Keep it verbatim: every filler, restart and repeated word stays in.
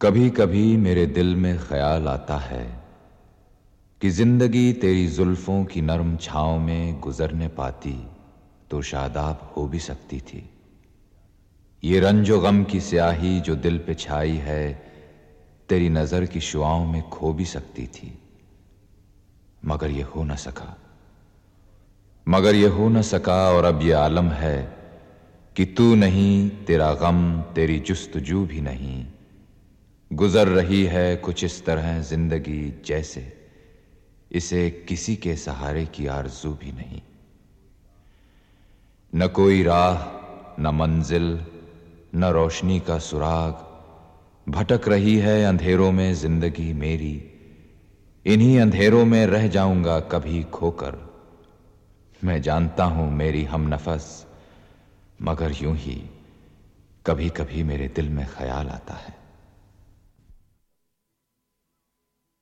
کبھی کبھی میرے دل میں خیال آتا ہے کہ زندگی تیری زلفوں کی نرم چھاؤں میں گزرنے پاتی تو شاداب ہو بھی سکتی تھی۔ یہ رنج و غم کی سیاہی جو دل پہ چھائی ہے تیری نظر کی شعاؤں میں کھو بھی سکتی تھی، مگر یہ ہو نہ سکا مگر یہ ہو نہ سکا اور اب یہ عالم ہے کہ تو نہیں، تیرا غم، تیری جستجو بھی نہیں۔ گزر رہی ہے کچھ اس طرح زندگی جیسے اسے کسی کے سہارے کی آرزو بھی نہیں۔ نہ کوئی راہ، نہ منزل، نہ روشنی کا سراغ، بھٹک رہی ہے اندھیروں میں زندگی میری۔ انہی اندھیروں میں رہ جاؤں گا کبھی کھو کر۔ میں جانتا ہوں میری ہم نفس، مگر یوں ہی کبھی کبھی میرے دل میں خیال آتا ہے۔